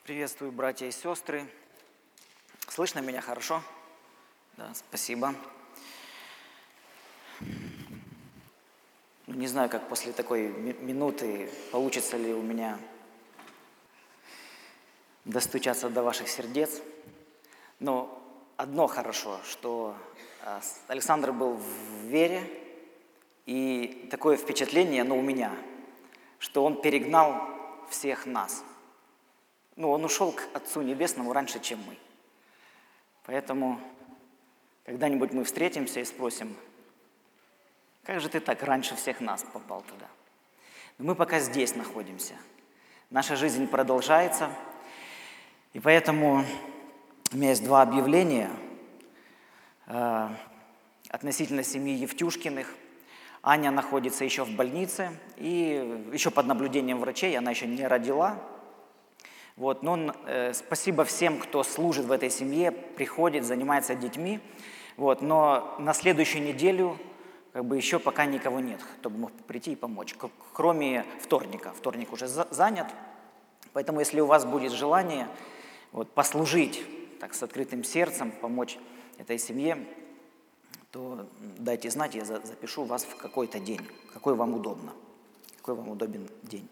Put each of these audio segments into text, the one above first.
Приветствую, братья и сестры. Слышно меня хорошо? Да, спасибо. Не знаю, как после такой минуты получится ли у меня достучаться до ваших сердец. Но одно хорошо, что Александр был в вере, и такое впечатление, у меня, что он перегнал всех нас. Он ушел к Отцу Небесному раньше, чем мы. Поэтому когда-нибудь мы встретимся и спросим, как же ты так раньше всех нас попал туда? Но мы пока здесь находимся. Наша жизнь продолжается. И поэтому у меня есть два объявления относительно семьи Евтюшкиных. Аня находится еще в больнице, и еще под наблюдением врачей, она еще не родила. Но спасибо всем, кто служит в этой семье, приходит, занимается детьми. Но на следующую неделю еще пока никого нет, кто бы мог прийти и помочь, кроме вторника. Вторник уже занят, поэтому если у вас будет желание послужить так, с открытым сердцем, помочь этой семье, то дайте знать, я запишу вас в какой-то день, какой вам удобно, какой вам удобен день.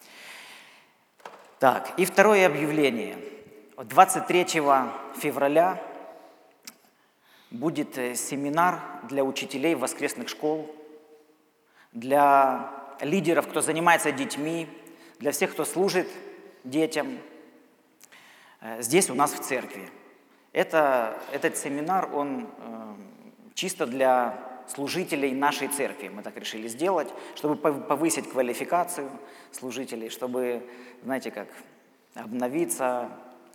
Так, и второе объявление. 23 февраля будет семинар для учителей воскресных школ, для лидеров, кто занимается детьми, для всех, кто служит детям здесь у нас в церкви. Этот семинар, он чисто для служителей нашей церкви. Мы так решили сделать, чтобы повысить квалификацию служителей, чтобы, обновиться,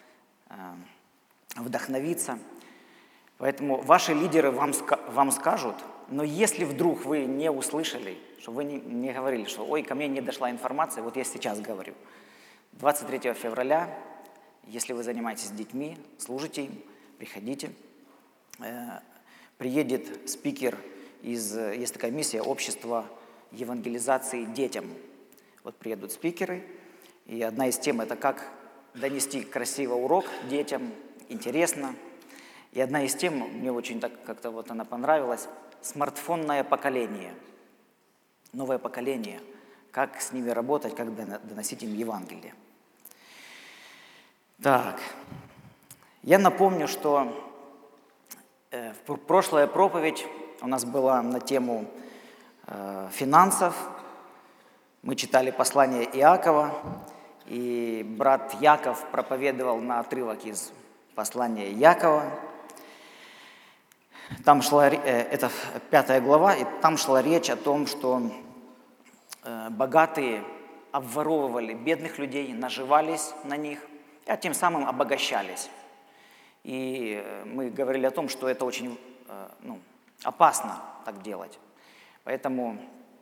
вдохновиться. Поэтому ваши лидеры вам скажут, но если вдруг вы не услышали, чтобы вы не говорили, что «Ой, ко мне не дошла информация», я сейчас говорю. 23 февраля, если вы занимаетесь детьми, служите им, приходите. Приедет спикер есть такая миссия общества евангелизации детям. Приедут спикеры, и одна из тем – это как донести красиво урок детям, интересно. И одна из тем, мне очень так как-то она понравилась, смартфонное поколение, новое поколение, как с ними работать, как доносить им Евангелие. Так, я напомню, что прошлая проповедь у нас была на тему финансов. Мы читали послание Иакова, и брат Яков проповедовал на отрывок из послания Якова. Там это 5 глава, и там шла речь о том, что богатые обворовывали бедных людей, наживались на них, а тем самым обогащались. И мы говорили о том, что это очень опасно так делать. Поэтому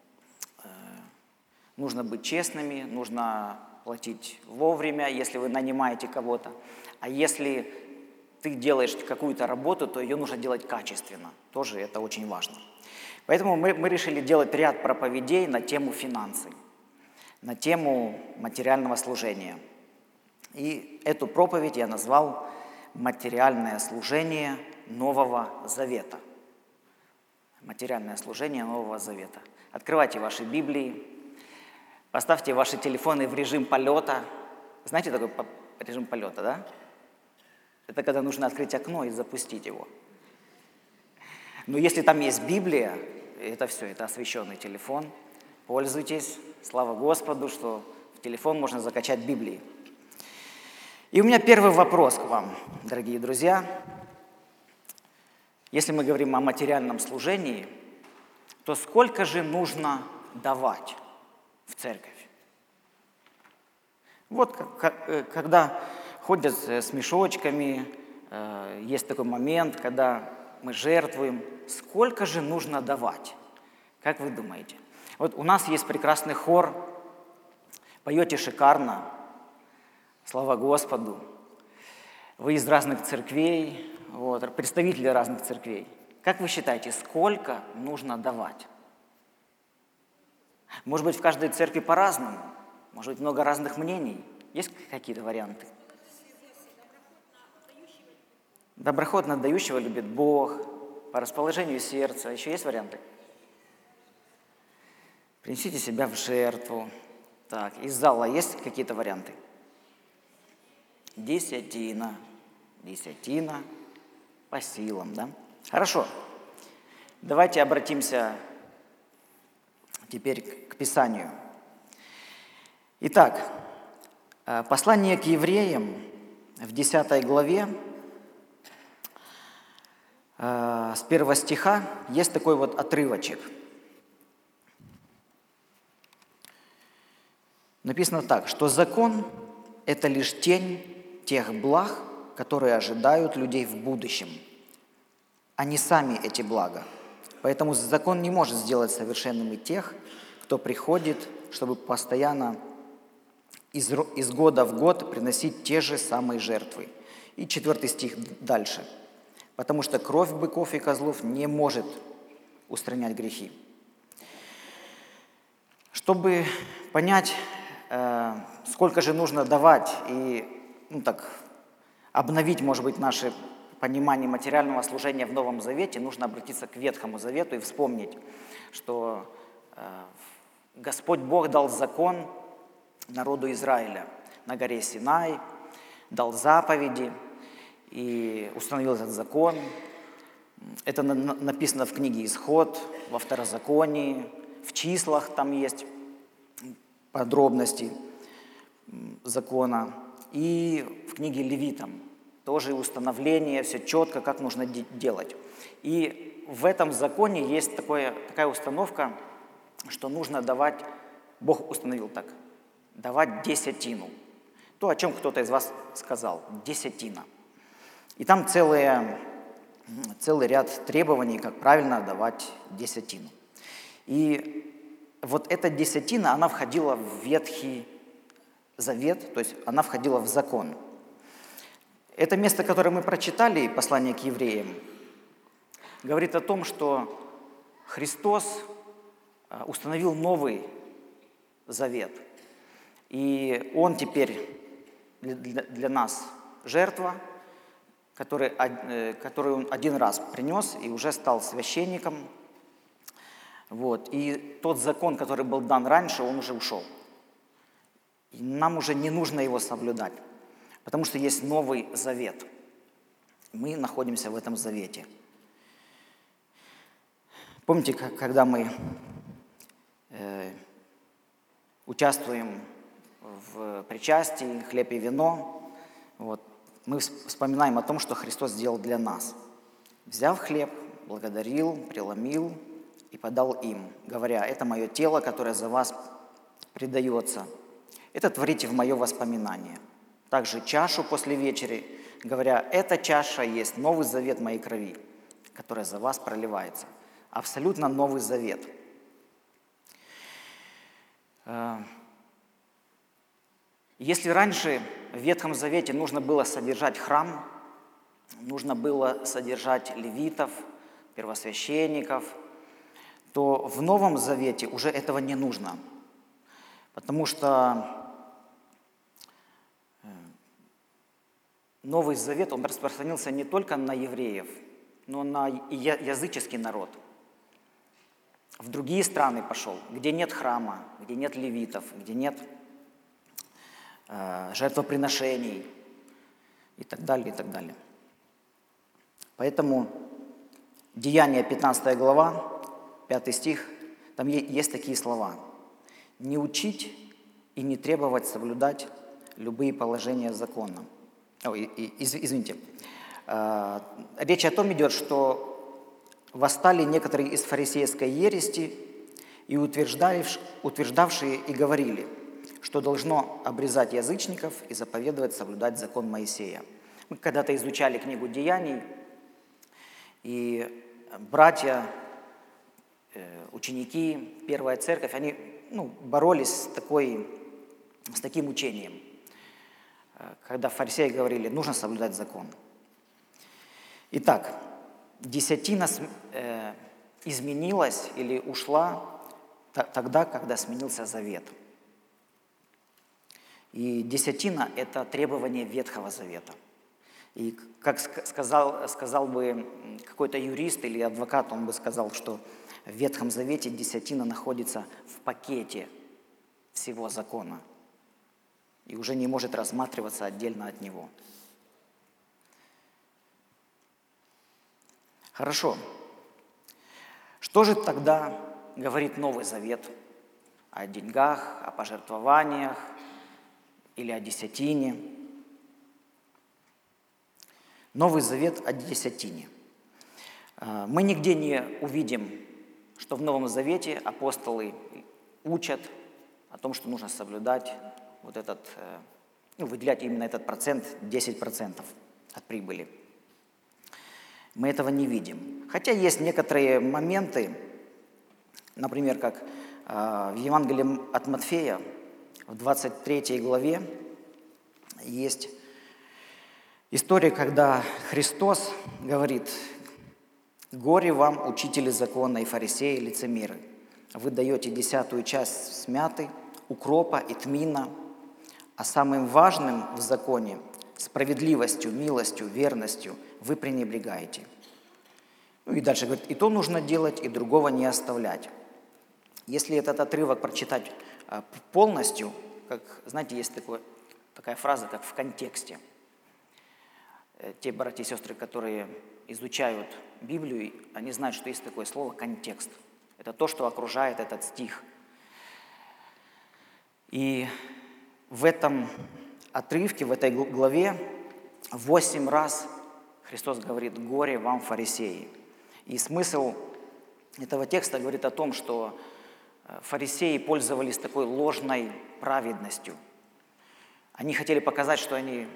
нужно быть честными, нужно платить вовремя, если вы нанимаете кого-то. А если ты делаешь какую-то работу, то ее нужно делать качественно. Тоже это очень важно. Поэтому мы решили делать ряд проповедей на тему финансы, на тему материального служения. И эту проповедь я назвал «Материальное служение Нового Завета». Материальное служение Нового Завета. Открывайте ваши Библии, поставьте ваши телефоны в режим полета. Знаете такой режим полета, да? Это когда нужно открыть окно и запустить его. Но если там есть Библия, это все, это освященный телефон. Пользуйтесь. Слава Господу, что в телефон можно закачать Библии. И у меня первый вопрос к вам, дорогие друзья. Если мы говорим о материальном служении, то сколько же нужно давать в церковь? Когда ходят с мешочками, есть такой момент, когда мы жертвуем, сколько же нужно давать? Как вы думаете? У нас есть прекрасный хор, поете шикарно, слава Господу. Вы из разных церквей, представители разных церквей. Как вы считаете, сколько нужно давать? Может быть, в каждой церкви по-разному, может быть, много разных мнений. Есть какие-то варианты? Доброхотно дающего любит Бог, по расположению сердца. Еще есть варианты? Принесите себя в жертву. Так, из зала есть какие-то варианты? Десятина. Десятина по силам, да? Хорошо. Давайте обратимся теперь к Писанию. Итак, послание к евреям в 10 главе, с 1 стиха, есть такой вот отрывочек. Написано так, что закон – это лишь тень тех благ, которые ожидают людей в будущем, а не сами эти блага. Поэтому закон не может сделать совершенными тех, кто приходит, чтобы постоянно из года в год приносить те же самые жертвы. И 4 стих дальше. Потому что кровь быков и козлов не может устранять грехи. Чтобы понять, сколько же нужно давать и обновить, может быть, наше понимание материального служения в Новом Завете, нужно обратиться к Ветхому Завету и вспомнить, что Господь Бог дал закон народу Израиля на горе Синай, дал заповеди и установил этот закон. Это написано в книге «Исход», во Второзаконии, в числах там есть подробности закона. И в книге Левитам тоже установление, все четко, как нужно делать. И в этом законе есть такая установка, что нужно давать, Бог установил так, давать десятину. То, о чем кто-то из вас сказал, десятина. И там целый ряд требований, как правильно давать десятину. И вот эта десятина, она входила в Ветхий Завет, то есть она входила в закон. Это место, которое мы прочитали, послание к евреям, говорит о том, что Христос установил новый завет. И Он теперь для нас жертва, которую Он один раз принес и уже стал священником. Вот. И тот закон, который был дан раньше, он уже ушел. И нам уже не нужно его соблюдать, потому что есть Новый Завет. Мы находимся в этом завете. Помните, когда мы участвуем в причастии, хлеб и вино, мы вспоминаем о том, что Христос сделал для нас. Взяв хлеб, благодарил, преломил и подал им, говоря: «Это мое тело, которое за вас предается. Это творите в мое воспоминание». Также чашу после вечери, говоря: «Эта чаша есть новый завет моей крови, которая за вас проливается». Абсолютно новый завет. Если раньше в Ветхом Завете нужно было содержать храм, нужно было содержать левитов, первосвященников, то в Новом Завете уже этого не нужно, потому что Новый Завет, он распространился не только на евреев, но на языческий народ. В другие страны пошел, где нет храма, где нет левитов, где нет жертвоприношений и так далее, и так далее. Поэтому Деяния, 15 глава, 5 стих, там есть такие слова: «Не учить и не требовать соблюдать любые положения закона». Извините. Речь о том идет, что восстали некоторые из фарисейской ереси и утверждавшие и говорили, что должно обрезать язычников и заповедовать соблюдать закон Моисея. Мы когда-то изучали книгу Деяний, и братья, ученики, первая церковь, они боролись с таким учением, когда фарисеи говорили: нужно соблюдать закон. Итак, десятина изменилась или ушла тогда, когда сменился завет. И десятина – это требование Ветхого Завета. И как сказал бы какой-то юрист или адвокат, он бы сказал, что в Ветхом Завете десятина находится в пакете всего закона и уже не может рассматриваться отдельно от него. Хорошо. Что же тогда говорит Новый Завет о деньгах, о пожертвованиях или о десятине? Новый Завет о десятине. Мы нигде не увидим, что в Новом Завете апостолы учат о том, что нужно соблюдать вот этот, выделять именно этот процент, 10% от прибыли. Мы этого не видим. Хотя есть некоторые моменты, например, как в Евангелии от Матфея, в 23 главе, есть история, когда Христос говорит: «Горе вам, учители закона и фарисеи, лицемеры! Вы даете 10-ую часть смяты, укропа и тмина, а самым важным в законе – справедливостью, милостью, верностью – вы пренебрегаете». И дальше говорит: «И то нужно делать, и другого не оставлять». Если этот отрывок прочитать полностью, как, знаете, есть такая фраза, как «в контексте». Те братья и сестры, которые изучают Библию, они знают, что есть такое слово «контекст». Это то, что окружает этот стих. И в этом отрывке, в этой главе 8 раз Христос говорит: «Горе вам, фарисеи». И смысл этого текста говорит о том, что фарисеи пользовались такой ложной праведностью. Они хотели показать, что они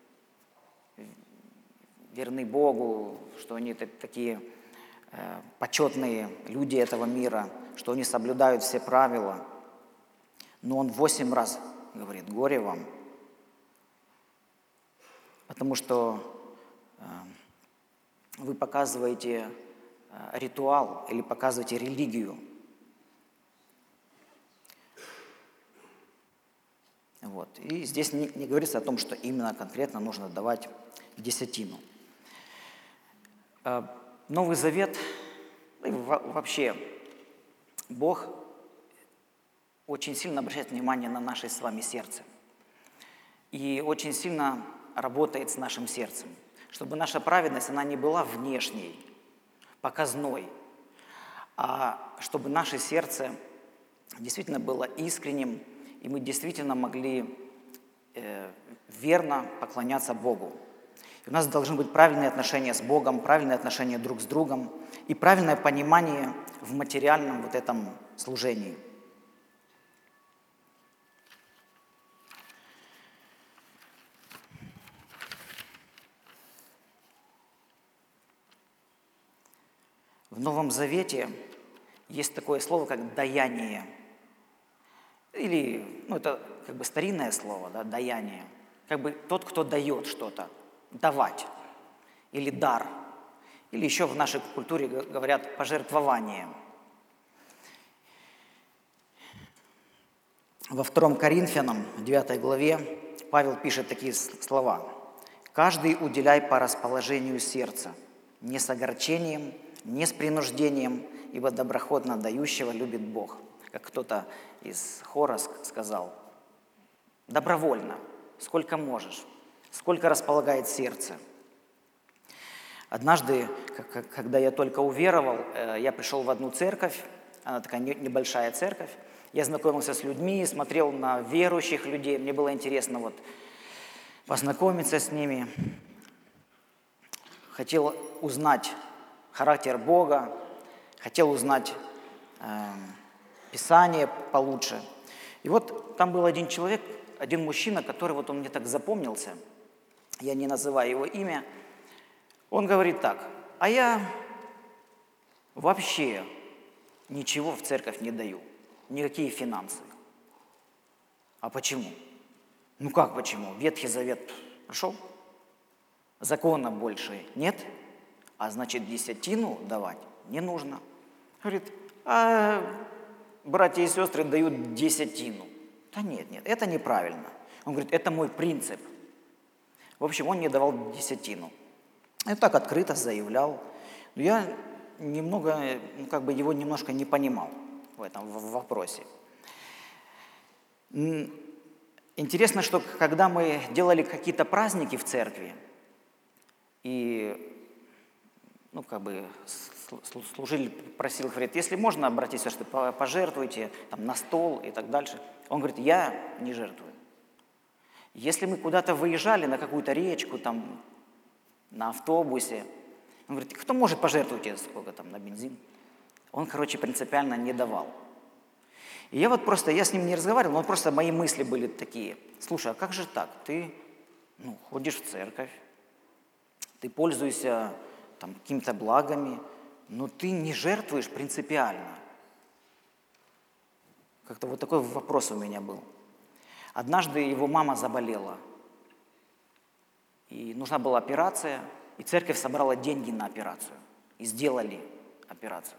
верны Богу, что они такие почетные люди этого мира, что они соблюдают все правила. Но он 8 раз говорит: «Горе вам», потому что вы показываете ритуал или показываете религию. Вот. И здесь не говорится о том, что именно конкретно нужно давать десятину. Новый Завет, вообще Бог очень сильно обращает внимание на наше с вами сердце. И очень сильно работает с нашим сердцем, чтобы наша праведность, она не была внешней, показной, а чтобы наше сердце действительно было искренним, и мы действительно могли верно поклоняться Богу. И у нас должны быть правильные отношения с Богом, правильные отношения друг с другом и правильное понимание в материальном вот этом служении. В Новом Завете есть такое слово, как «даяние». Или, это как бы старинное слово, да, «даяние». Как бы тот, кто дает что-то, давать. Или дар. Или еще в нашей культуре говорят «пожертвование». Во 2 Коринфянам, 9 главе, Павел пишет такие слова: «Каждый уделяй по расположению сердца, не с огорчением, не с принуждением, ибо доброходно дающего любит Бог». Как кто-то из хора сказал: добровольно, сколько можешь, сколько располагает сердце. Однажды, когда я только уверовал, я пришел в одну церковь, она такая небольшая церковь, я знакомился с людьми, смотрел на верующих людей, мне было интересно познакомиться с ними, хотел узнать характер Бога, хотел узнать Писание получше. И вот там был один человек, один мужчина, который он мне так запомнился, я не называю его имя, он говорит так: а я вообще ничего в церковь не даю, никакие финансы. А почему? Ну как почему? Ветхий Завет прошел, закона больше нет, а значит десятину давать не нужно. Говорит: а братья и сестры дают десятину. Да нет, это неправильно. Он говорит: это мой принцип. В общем, он не давал десятину. И так открыто заявлял. Но я его немножко не понимал в этом вопросе. Интересно, что когда мы делали какие-то праздники в церкви, и служитель просил, говорит, если можно, обратиться, что пожертвуйте там, на стол и так дальше. Он говорит, я не жертвую. Если мы куда-то выезжали на какую-то речку, там, на автобусе, он говорит, кто может пожертвовать сколько там на бензин? Он, принципиально не давал. И я с ним не разговаривал, но просто мои мысли были такие. Слушай, а как же так? Ты ходишь в церковь, ты пользуешься там, какими-то благами, но ты не жертвуешь принципиально. Как-то вот такой вопрос у меня был. Однажды его мама заболела, и нужна была операция, и церковь собрала деньги на операцию, и сделали операцию.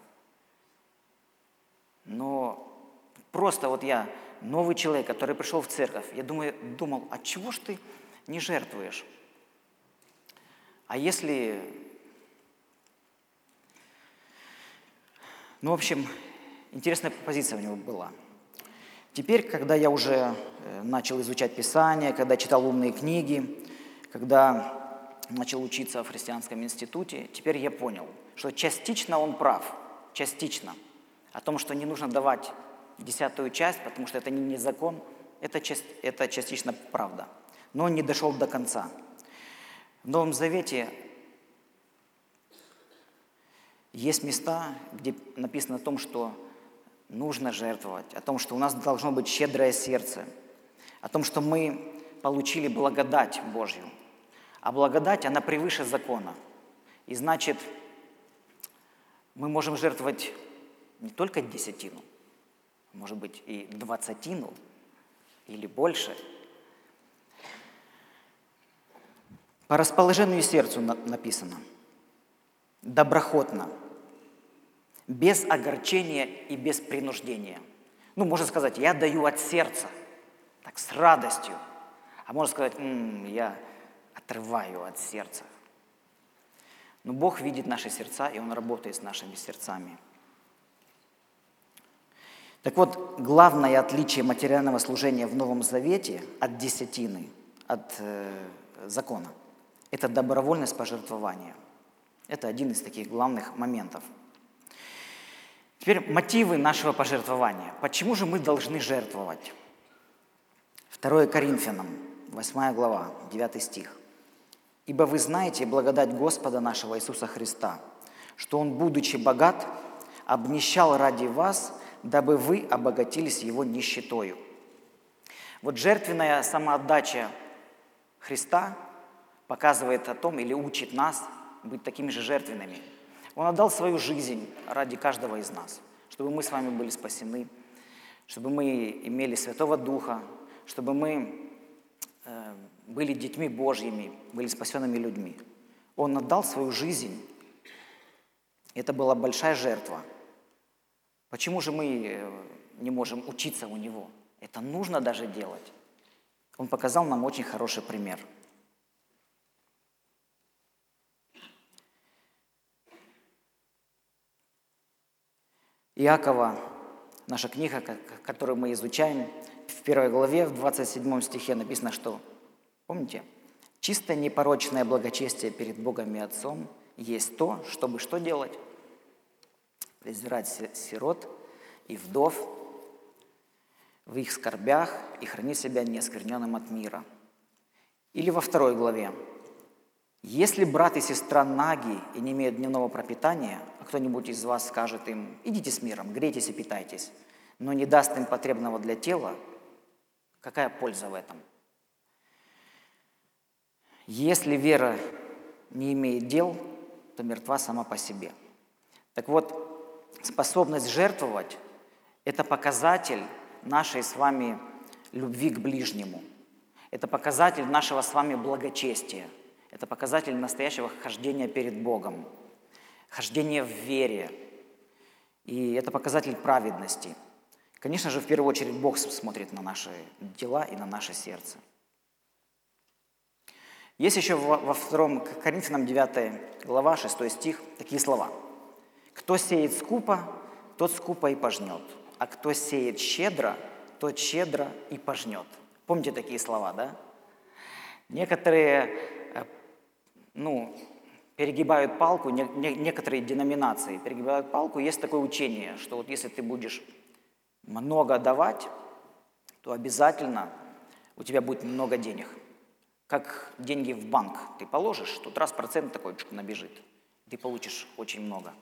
Но просто я, новый человек, который пришел в церковь, я думал, а чего ж ты не жертвуешь? А если... в общем, интересная позиция у него была. Теперь, когда я уже начал изучать Писание, когда читал умные книги, когда начал учиться в христианском институте, теперь я понял, что частично он прав, частично, о том, что не нужно давать 10-ю часть, потому что это не закон, это частично правда. Но он не дошел до конца. В Новом Завете есть места, где написано о том, что нужно жертвовать, о том, что у нас должно быть щедрое сердце, о том, что мы получили благодать Божью. А благодать, она превыше закона. И значит, мы можем жертвовать не только десятину, может быть, и 20-ину, или больше. По расположению сердцу написано. Доброхотно, без огорчения и без принуждения. Можно сказать, я даю от сердца, так с радостью. А можно сказать, я отрываю от сердца. Но Бог видит наши сердца, и Он работает с нашими сердцами. Так вот, главное отличие материального служения в Новом Завете от десятины, от закона, это добровольность пожертвования. Это один из таких главных моментов. Теперь мотивы нашего пожертвования. Почему же мы должны жертвовать? 2 Коринфянам, 8 глава, 9 стих. «Ибо вы знаете благодать Господа нашего Иисуса Христа, что Он, будучи богат, обнищал ради вас, дабы вы обогатились Его нищетою». Вот жертвенная самоотдача Христа показывает о том или учит нас быть такими же жертвенными. Он отдал свою жизнь ради каждого из нас, чтобы мы с вами были спасены, чтобы мы имели Святого Духа, чтобы мы были детьми Божьими, были спасенными людьми. Он отдал свою жизнь. Это была большая жертва. Почему же мы не можем учиться у Него? Это нужно даже делать. Он показал нам очень хороший пример. Иакова, наша книга, которую мы изучаем, в 1 главе, в 27 стихе написано, что, помните, «Чистое непорочное благочестие перед Богом и Отцом есть то, чтобы что делать? Презирать сирот и вдов в их скорбях и хранить себя неоскверненным от мира». Или во 2 главе, «Если брат и сестра наги и не имеют дневного пропитания, а кто-нибудь из вас скажет им, идите с миром, грейтесь и питайтесь, но не даст им потребного для тела, какая польза в этом? Если вера не имеет дел, то мертва сама по себе». Так вот, способность жертвовать – это показатель нашей с вами любви к ближнему. Это показатель нашего с вами благочестия. Это показатель настоящего хождения перед Богом, хождения в вере. И это показатель праведности. Конечно же, в первую очередь Бог смотрит на наши дела и на наше сердце. Есть еще во 2 Коринфянам 9 глава, 6 стих, такие слова. «Кто сеет скупо, тот скупо и пожнет, а кто сеет щедро, тот щедро и пожнет». Помните такие слова, да? Некоторые, перегибают палку, некоторые деноминации перегибают палку. Есть такое учение, что вот если ты будешь много давать, то обязательно у тебя будет много денег. Как деньги в банк ты положишь, тут раз процент такой набежит, ты получишь очень много.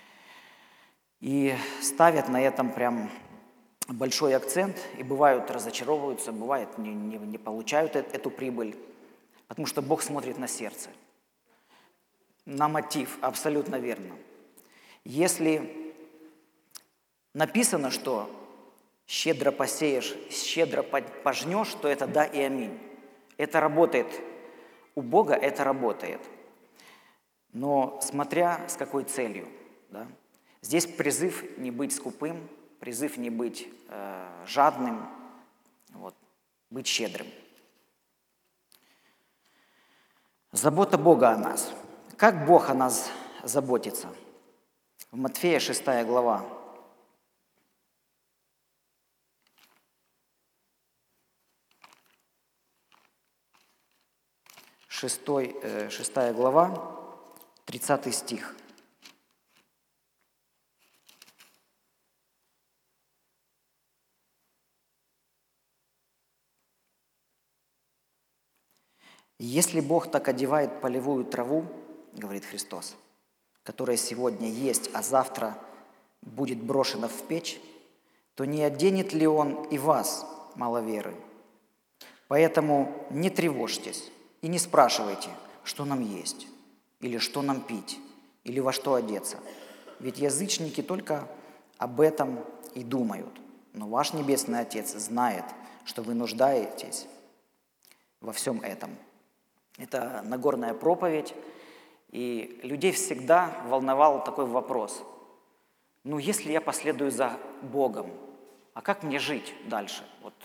И ставят на этом прям большой акцент, и бывают разочаровываются, бывает не получают эту прибыль, потому что Бог смотрит на сердце, на мотив, абсолютно верно. Если написано, что щедро посеешь, щедро пожнешь, то это да и аминь. Это работает. У Бога это работает. Но смотря с какой целью. Да? Здесь призыв не быть скупым, призыв не быть жадным, быть щедрым. Забота Бога о нас. Как Бог о нас заботится? В Матфея 6 глава. 6 глава, 30 стих. «Если Бог так одевает полевую траву, — говорит Христос, — которая сегодня есть, а завтра будет брошена в печь, то не оденет ли Он и вас, мало веры? Поэтому не тревожьтесь и не спрашивайте, что нам есть, или что нам пить, или во что одеться. Ведь язычники только об этом и думают. Но ваш Небесный Отец знает, что вы нуждаетесь во всем этом». Это Нагорная проповедь, и людей всегда волновал такой вопрос. Если я последую за Богом, а как мне жить дальше?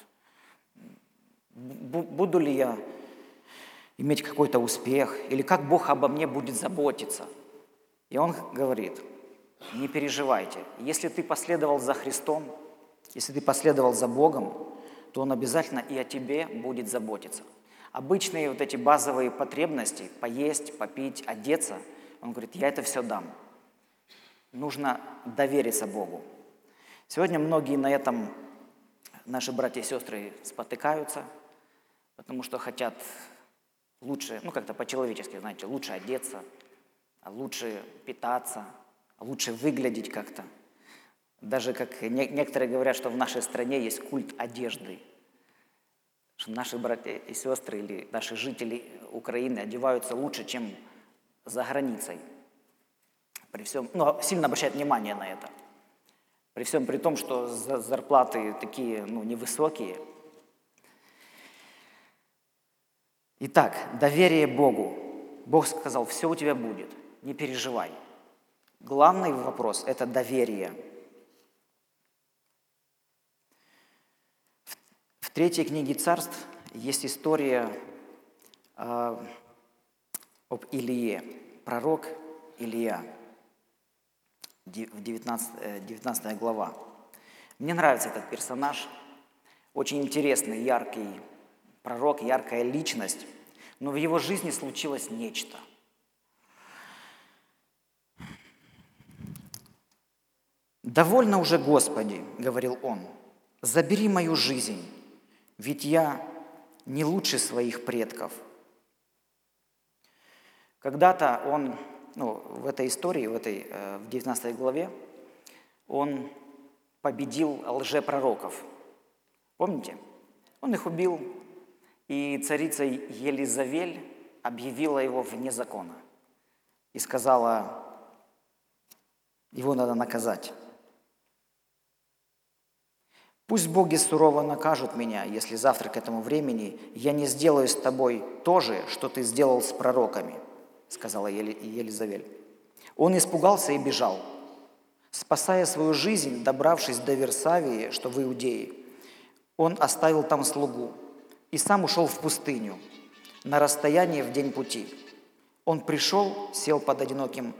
Буду ли я иметь какой-то успех? Или как Бог обо мне будет заботиться? И Он говорит, не переживайте. Если ты последовал за Христом, если ты последовал за Богом, то Он обязательно и о тебе будет заботиться. Обычные эти базовые потребности, поесть, попить, одеться, Он говорит, я это все дам. Нужно довериться Богу. Сегодня многие на этом, наши братья и сестры, спотыкаются, потому что хотят лучше, как-то по-человечески, знаете, лучше одеться, лучше питаться, лучше выглядеть как-то. Даже как некоторые говорят, что в нашей стране есть культ одежды. Что наши братья и сестры или наши жители Украины одеваются лучше, чем за границей. При всем, сильно обращают внимание на это. При всем при том, что зарплаты такие, невысокие. Итак, доверие Богу. Бог сказал, все у тебя будет, не переживай. Главный вопрос – это доверие. В 3 книге Царств есть история об Илие, пророк Илия, 19 глава. Мне нравится этот персонаж, очень интересный, яркий пророк, яркая личность, но в его жизни случилось нечто. «Довольно уже, Господи, — говорил он, — забери мою жизнь, ведь я не лучше своих предков». Когда-то он, в этой истории, в 19 главе, он победил лжепророков. Помните? Он их убил, и царица Елизавель объявила его вне закона и сказала, его надо наказать. «Пусть боги сурово накажут меня, если завтра к этому времени я не сделаю с тобой то же, что ты сделал с пророками», сказала Елизавель. Он испугался и бежал. Спасая свою жизнь, добравшись до Версавии, что в Иудее, он оставил там слугу и сам ушел в пустыню. на расстоянии в день пути. Он пришел, сел под одиноким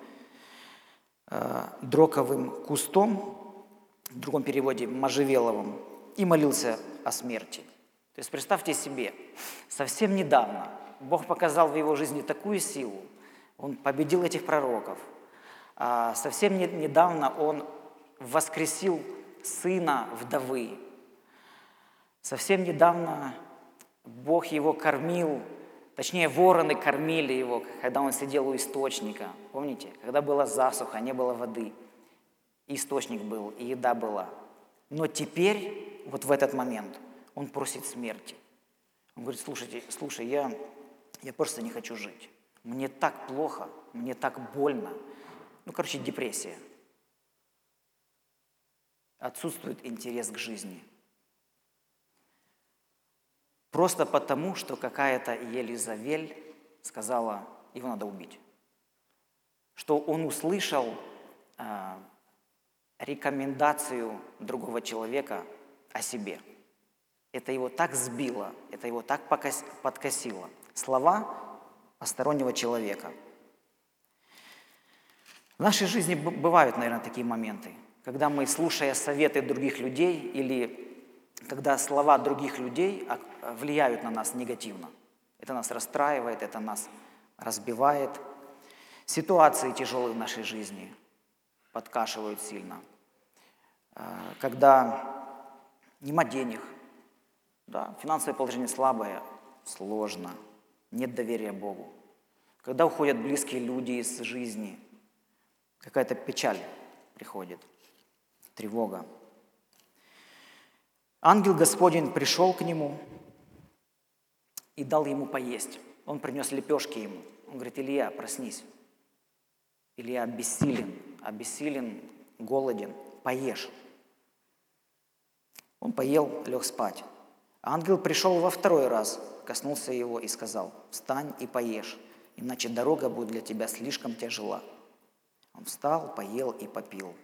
дроковым кустом, в другом переводе можжевеловым, и молился о смерти. То есть представьте себе, совсем недавно Бог показал в его жизни такую силу, он победил этих пророков, а совсем недавно он воскресил сына вдовы, совсем недавно Бог его кормил, точнее вороны кормили его, когда он сидел у источника, помните, когда была засуха, не было воды, источник был, и еда была. Но теперь, вот в этот момент, он просит смерти. Он говорит, слушай, я просто не хочу жить. Мне так плохо, мне так больно. Депрессия. Отсутствует интерес к жизни. Просто потому, что какая-то Елизавель сказала, его надо убить. Что он услышал рекомендацию другого человека о себе. Это его так сбило, это его так подкосило. Слова постороннего человека. В нашей жизни бывают, наверное, такие моменты, когда мы, слушая советы других людей или когда слова других людей влияют на нас негативно. Это нас расстраивает, это нас разбивает. Ситуации тяжелые в нашей жизни подкашивают сильно. Когда нема денег, да, финансовое положение слабое, сложно, нет доверия Богу. Когда уходят близкие люди из жизни, какая-то печаль приходит, тревога. Ангел Господень пришел к нему и дал ему поесть. Он принес лепешки ему. Он говорит, Илья, проснись. Илья обессилен, голоден, поешь. Он поел, лег спать. Ангел пришел во второй раз, коснулся его и сказал, встань и поешь, иначе дорога будет для тебя слишком тяжела. Он встал, поел и попил.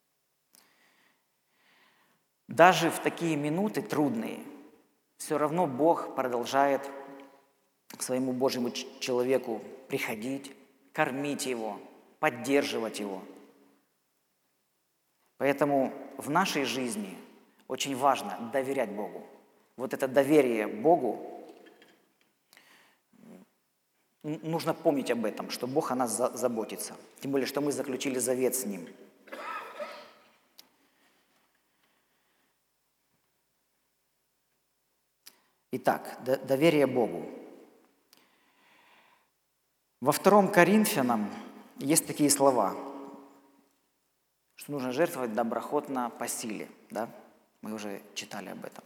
Даже в такие минуты трудные, все равно Бог продолжает к своему Божьему человеку приходить, кормить его, поддерживать его. Поэтому в нашей жизни очень важно доверять Богу. Вот это доверие Богу, нужно помнить об этом, что Бог о нас заботится. Тем более, что мы заключили завет с Ним. Итак, доверие Богу. Во 2 Коринфянам есть такие слова, что нужно жертвовать доброхотно по силе. Да? Мы уже читали об этом.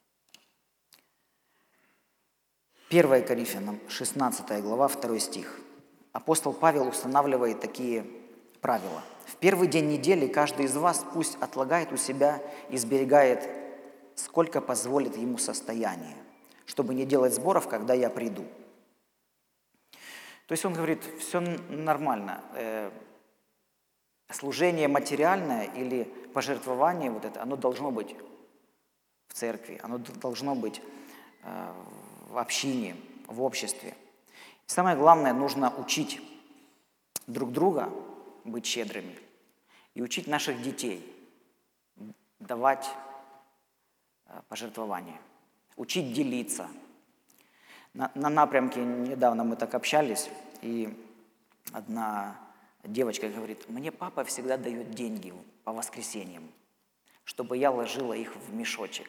1 Коринфянам, 16 глава, 2 стих. Апостол Павел устанавливает такие правила. В первый день недели каждый из вас пусть отлагает у себя и сберегает, сколько позволит ему состояние, чтобы не делать сборов, когда я приду. То есть он говорит, все нормально. Служение материальное или пожертвование, вот это, оно должно быть в церкви, оно должно быть в общине, в обществе. И самое главное, нужно учить друг друга быть щедрыми и учить наших детей давать пожертвования, учить делиться. На напрямке недавно мы так общались, и одна девочка говорит, мне папа всегда дает деньги по воскресеньям, чтобы я ложила их в мешочек.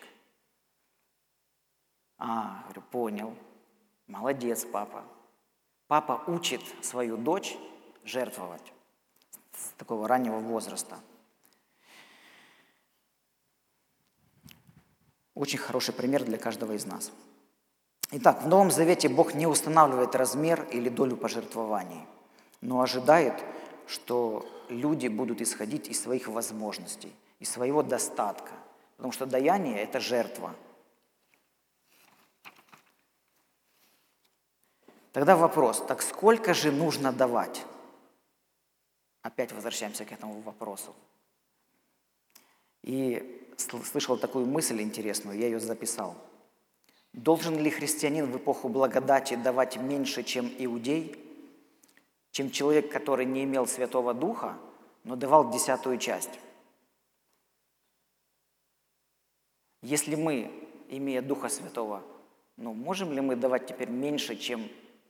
Говорю, понял, молодец, папа. Папа учит свою дочь жертвовать с такого раннего возраста. Очень хороший пример для каждого из нас. Итак, в Новом Завете Бог не устанавливает размер или долю пожертвований, но ожидает, что люди будут исходить из своих возможностей, из своего достатка, потому что даяние – это жертва. Тогда вопрос, так сколько же нужно давать? Опять возвращаемся к этому вопросу. И слышал такую мысль интересную, я ее записал. Должен ли христианин в эпоху благодати давать меньше, чем иудей, чем человек, который не имел Святого Духа, но давал 10-ую часть? Если мы, имея Духа Святого, можем ли мы давать теперь меньше, чем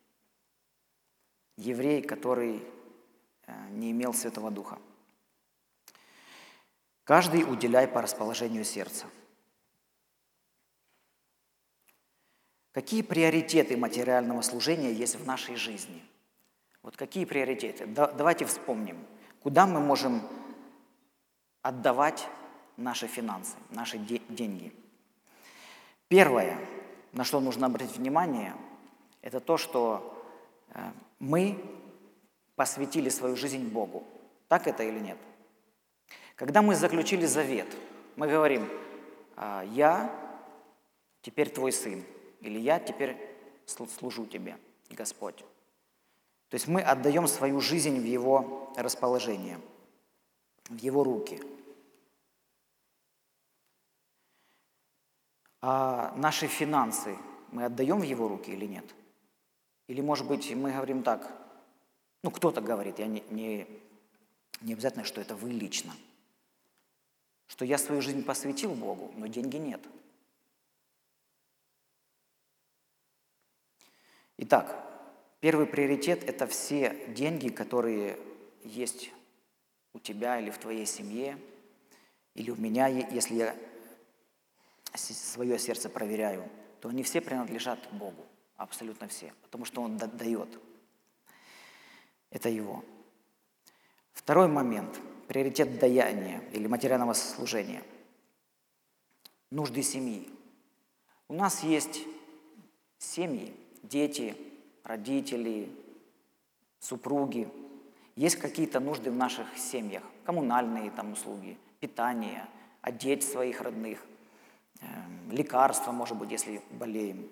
еврей, который не имел Святого Духа? Каждый уделяй по расположению сердца. Какие приоритеты материального служения есть в нашей жизни? Вот какие приоритеты? Давайте вспомним, куда мы можем отдавать наши финансы, наши деньги. Первое, на что нужно обратить внимание, это то, что мы посвятили свою жизнь Богу. Так это или нет? Когда мы заключили завет, мы говорим: «Я теперь твой сын», или «Я теперь служу тебе, Господь». То есть мы отдаем свою жизнь в Его расположение, в Его руки. А наши финансы мы отдаем в Его руки или нет? Или, может быть, мы говорим так, кто-то говорит, не обязательно, что это вы лично, что я свою жизнь посвятил Богу, но деньги нет. Итак, первый приоритет – это все деньги, которые есть у тебя или в твоей семье, или у меня, если я свое сердце проверяю, то они все принадлежат Богу, абсолютно все, потому что Он дает. Это Его. Второй момент – приоритет даяния или материального служения. Нужды семьи. У нас есть семьи, дети, родители, супруги. Есть какие-то нужды в наших семьях, коммунальные услуги, питание, одеть своих родных, лекарства, может быть, если болеем.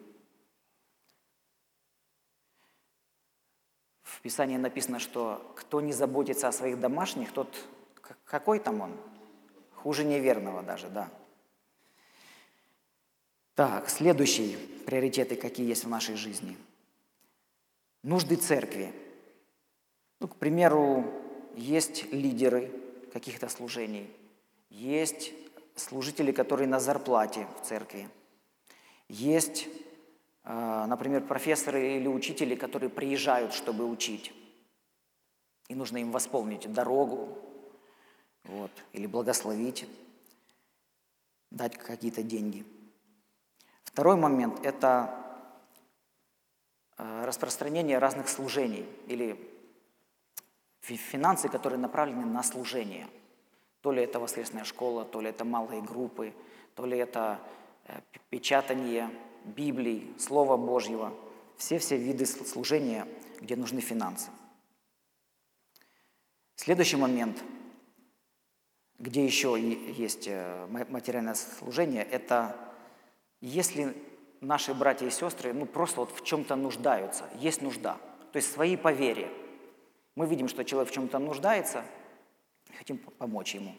В Писании написано, что кто не заботится о своих домашних, тот, какой там он? Хуже неверного даже, да. Так, следующие приоритеты, какие есть в нашей жизни. Нужды церкви. К примеру, есть лидеры каких-то служений, есть служители, которые на зарплате в церкви, есть, например, профессоры или учители, которые приезжают, чтобы учить, и нужно им восполнить дорогу, или благословить, дать какие-то деньги. Второй момент – это распространение разных служений или финансы, которые направлены на служение. То ли это воскресная школа, то ли это малые группы, то ли это печатание Библии, Слова Божьего. Все виды служения, где нужны финансы. Следующий момент, где еще есть материальное служение, это если наши братья и сестры просто в чем-то нуждаются, есть нужда, то есть свои по вере. Мы видим, что человек в чем-то нуждается, и хотим помочь ему.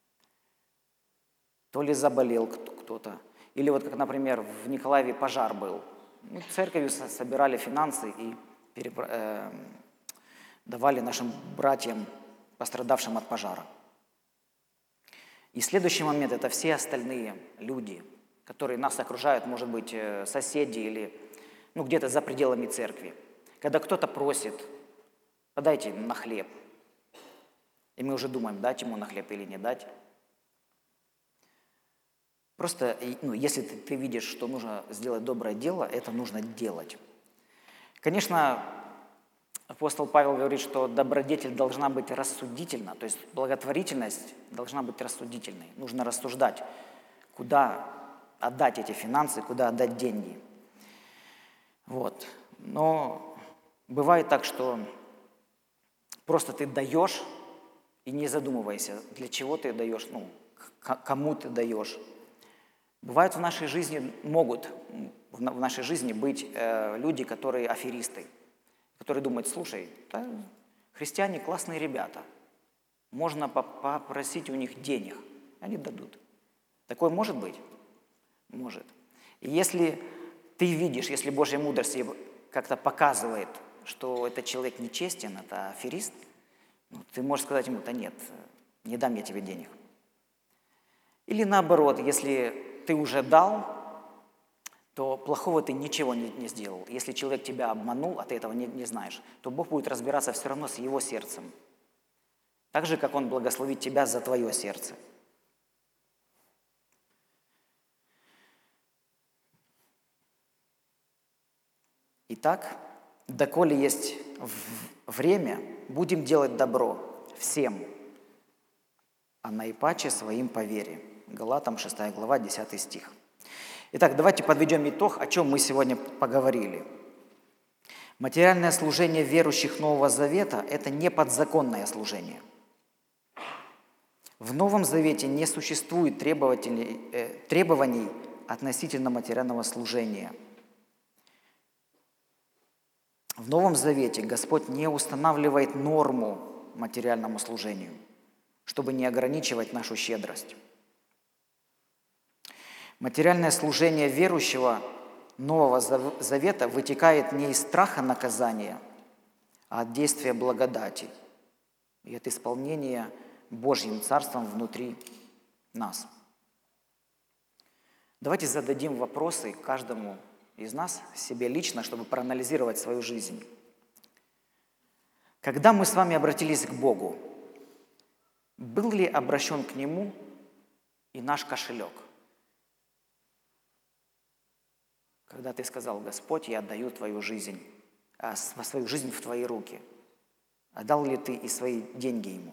То ли заболел кто-то, или как, например, в Николаеве пожар был. Церковью собирали финансы и давали нашим братьям, пострадавшим от пожара. И следующий момент – это все остальные люди, которые нас окружают, может быть, соседи или где-то за пределами церкви. Когда кто-то просит: подайте на хлеб. И мы уже думаем, дать ему на хлеб или не дать. Просто, если ты видишь, что нужно сделать доброе дело, это нужно делать. Конечно, апостол Павел говорит, что добродетель должна быть рассудительна, то есть благотворительность должна быть рассудительной. Нужно рассуждать, куда отдать эти финансы, куда отдать деньги. Но бывает так, что просто ты даешь и не задумывайся, для чего ты даешь, кому ты даешь. Бывают могут в нашей жизни быть люди, которые аферисты, которые думают: слушай, христиане классные ребята, можно попросить у них денег, они дадут. Такое может быть? Может. И если ты видишь, если Божья мудрость тебе как-то показывает, что этот человек нечестен, это аферист, ты можешь сказать ему: да нет, не дам я тебе денег. Или наоборот, если ты уже дал, то плохого ты ничего не сделал. Если человек тебя обманул, а ты этого не знаешь, то Бог будет разбираться все равно с его сердцем. Так же, как Он благословит тебя за твое сердце. Итак, доколе есть время, будем делать добро всем, а наипаче своим по вере. Галатам 6 глава, 10 стих. Итак, давайте подведем итог, о чем мы сегодня поговорили. Материальное служение верующих Нового Завета – это не подзаконное служение. В Новом Завете не существует требований относительно материального служения. В Новом Завете Господь не устанавливает норму материальному служению, чтобы не ограничивать нашу щедрость. Материальное служение верующего Нового Завета вытекает не из страха наказания, а от действия благодати и от исполнения Божьим Царством внутри нас. Давайте зададим вопросы каждому из нас, себе лично, чтобы проанализировать свою жизнь. Когда мы с вами обратились к Богу, был ли обращен к Нему и наш кошелек? Когда ты сказал: Господь, я отдаю свою жизнь в Твои руки, отдал ли ты и свои деньги Ему?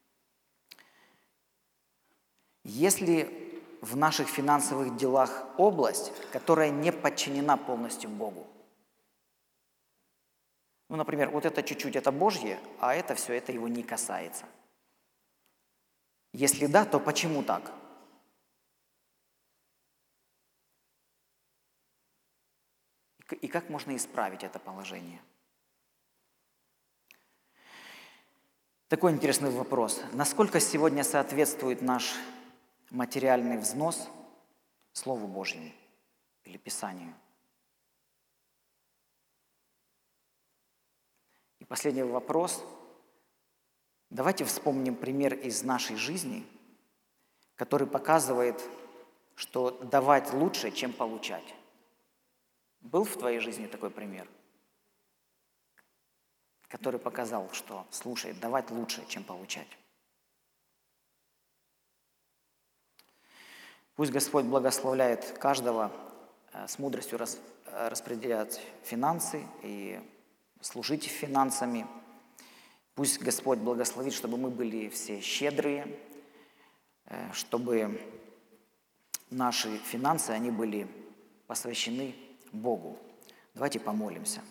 Есть ли в наших финансовых делах область, которая не подчинена полностью Богу? Например, вот это чуть-чуть это Божье, а это все, это Его не касается. Если да, то почему так? И как можно исправить это положение? Такой интересный вопрос. Насколько сегодня соответствует наш материальный взнос Слову Божьему или Писанию? И последний вопрос. Давайте вспомним пример из нашей жизни, который показывает, что давать лучше, чем получать. Был в твоей жизни такой пример, который показал, что, слушай, давать лучше, чем получать? Пусть Господь благословляет каждого с мудростью распределять финансы и служить финансами. Пусть Господь благословит, чтобы мы были все щедрые, чтобы наши финансы, они были посвящены Богу. Давайте помолимся.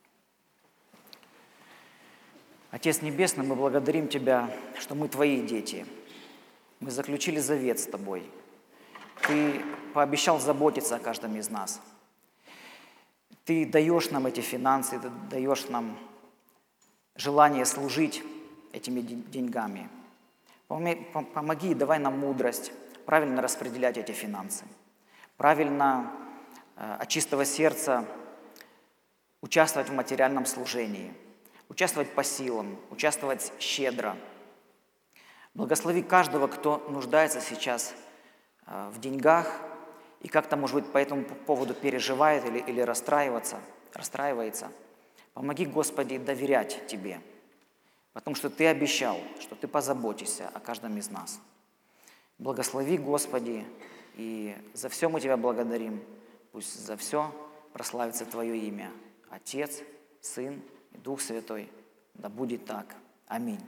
Отец Небесный, мы благодарим Тебя, что мы Твои дети. Мы заключили завет с Тобой. Ты пообещал заботиться о каждом из нас. Ты даешь нам эти финансы, Ты даешь нам желание служить этими деньгами. Помоги, давай нам мудрость правильно распределять эти финансы, правильно от чистого сердца участвовать в материальном служении, участвовать по силам, участвовать щедро. Благослови каждого, кто нуждается сейчас в деньгах и как-то, может быть, по этому поводу переживает или расстраивается. Помоги, Господи, доверять Тебе, потому что Ты обещал, что Ты позаботишься о каждом из нас. Благослови, Господи, и за все мы Тебя благодарим. Пусть за все прославится Твое имя, Отец, Сын и Дух Святой. Да будет так. Аминь.